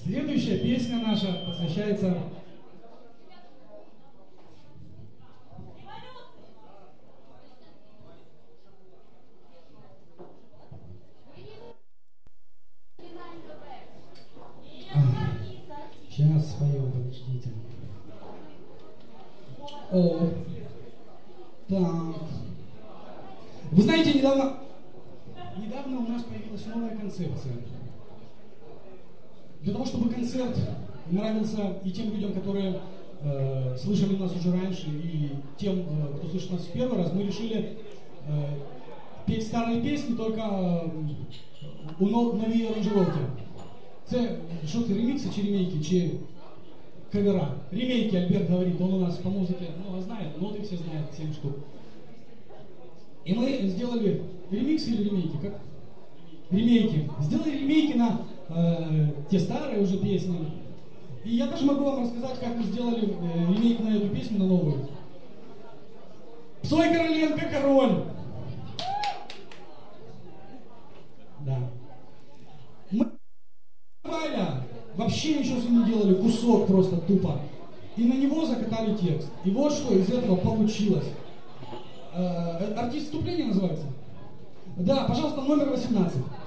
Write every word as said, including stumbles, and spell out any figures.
Следующая песня наша посвящается... Сейчас споем, подождите. О, так. Вы знаете, недавно, недавно у нас появилась новая концепция. Для того, чтобы концерт нравился и тем людям, которые э, слышали нас уже раньше, и тем, э, кто слышит нас в первый раз, мы решили э, петь старые песни, только э, у новые аранжировки. Це, що це, ремікси чи ремейки, чи кавера? Ремейки, Альберт говорит, он у нас по музыке много знает, ноты все знают, семь штук. И мы сделали ремиксы или ремейки, как? Ремейки. Сделали ремейки на э, те старые уже песни. И я даже могу вам рассказать, как мы сделали э, ремейк на эту песню, на новую. Псой Короленко, король! Да. Мы вообще ничего с ним не делали, кусок просто тупо. И на него закатали текст. И вот что из этого получилось. Э, артист вступления называется? Да, пожалуйста, номер восемнадцать.